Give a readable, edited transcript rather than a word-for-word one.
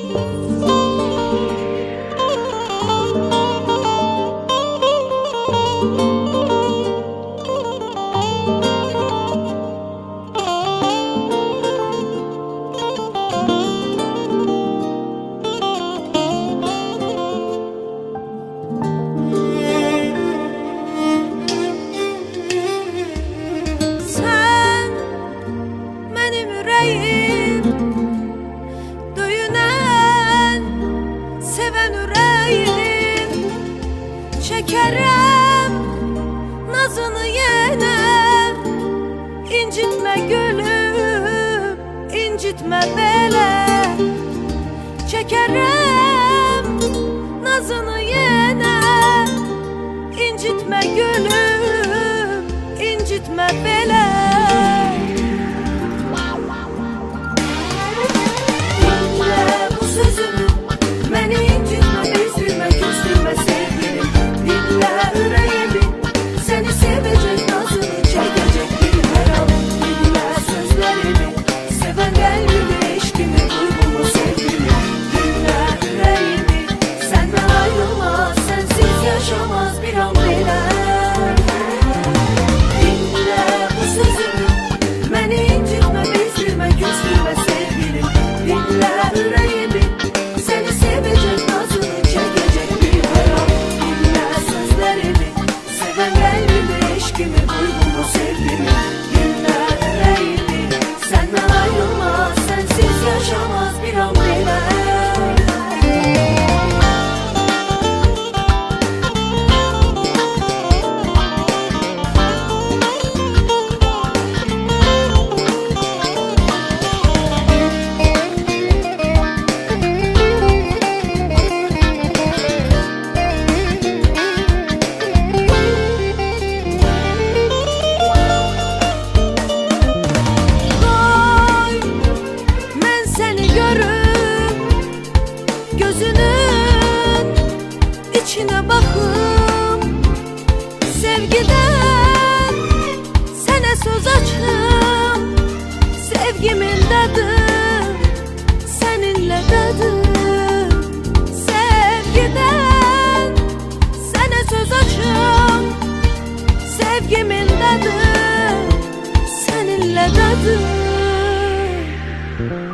Çekerem nazını yene, incitme gülüm, incitme bele. Çekerem nazını yene, incitme gülüm, incitme bele. Dinle bu sözümü, beni incitme, üzülme, küstürme sevgilim. Dinle yüreğimi, seni sevecek, nazını çekecek bir her an. Dinle sözlerimi, seven kalbimi, eşkimi, duygumu, sevgimi. Dinle yüreğimi, senden ayrılmaz, sensiz yaşamaz bir an bile. Dinle bu sözümü, beni incitme, üzülme, küstürme sevgilim. Dinle yüreğimi, seni sevecek, nazını çekecek bir her an. Dinle sözlerimi, seven kalbimi, eşkimi, duygumu, sevgimi. Dinle yüreğimi, senden ayrılmaz, sensiz yaşamaz bir an bile. Gözünün içine bakıp sevgiden sana söz açım. Sevgimin tadı seninle tadım. Sevgiden sana söz açım. Sevgimin tadı seninle tadım.